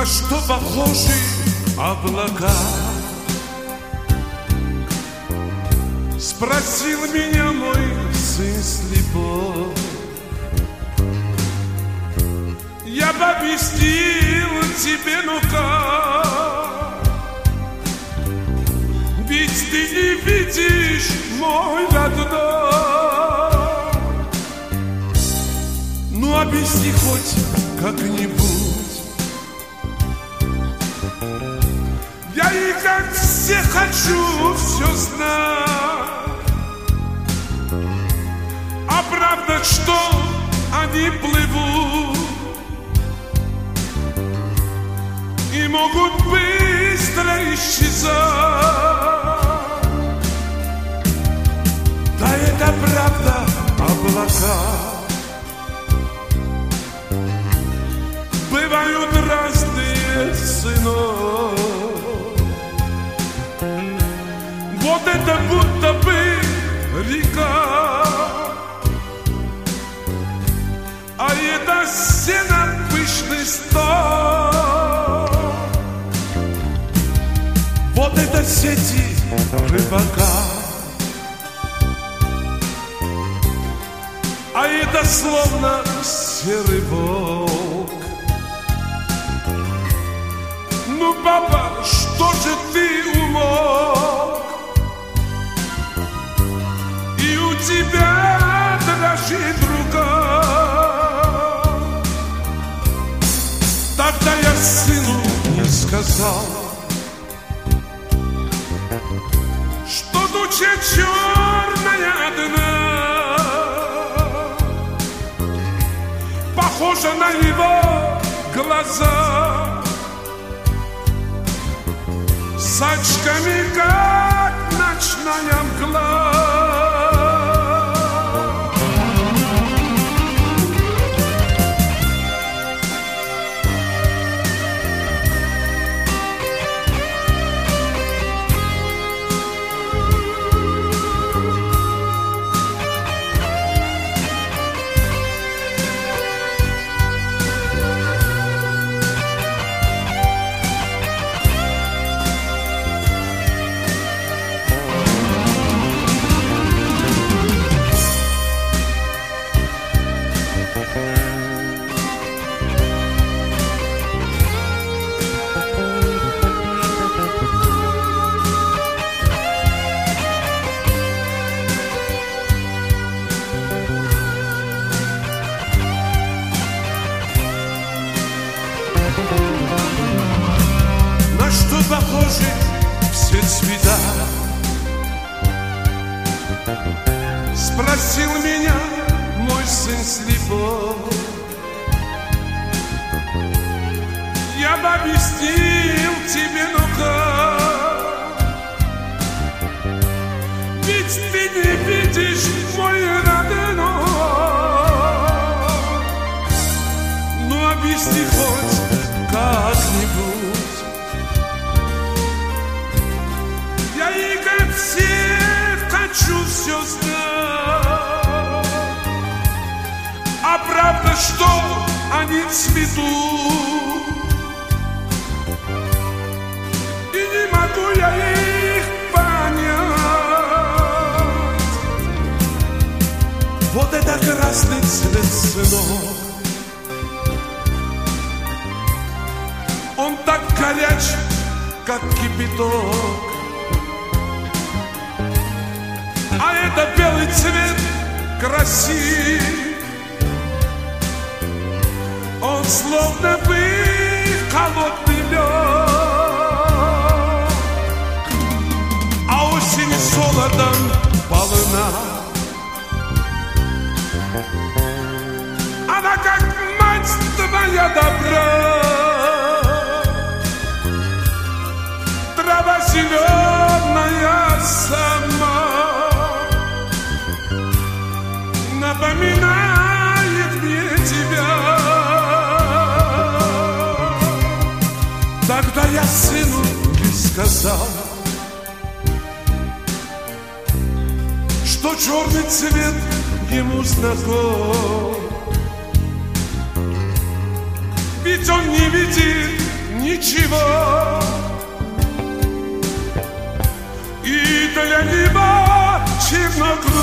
На что похожи облака? Спросил меня мой сын слепой. Я бы объяснил тебе, ну как, ведь ты не видишь, мой родной. Ну объясни хоть как-нибудь. Я и как все хочу все знать. А правда, что они плывут и могут быстро исчезать. Да это правда, облака бывают разные ценой. Вот это будто бы река, а это сено пышный стол. Вот это сети рыбака, а это словно серый волк. Ну, папа, что же ты умолк? И у тебя дрожит рука. Тогда я сыну не сказал, что туча черная дна похожа на его глаза, с очками, как ночная мгла. На что похожи все цвета? Спросил меня мой сын слепой. Я бы объяснил тебе, ну как, ведь ты не видишь, мой родной. Ну объясни хоть как-нибудь. Я и как все хочу все знать. А правда, что они цветут, и не могу я их понять. Вот это красный цвет, сынок, он так горяч, как кипяток. А это белый цвет красив, он словно бы холодный лед. А осень солодом полна, она как мать твоя добра. Трава зеленая сама напоминает мне тебя. Тогда я сыну и сказал, что черный цвет ему знаком, ведь он не видит ничего. И для неба чернокрылый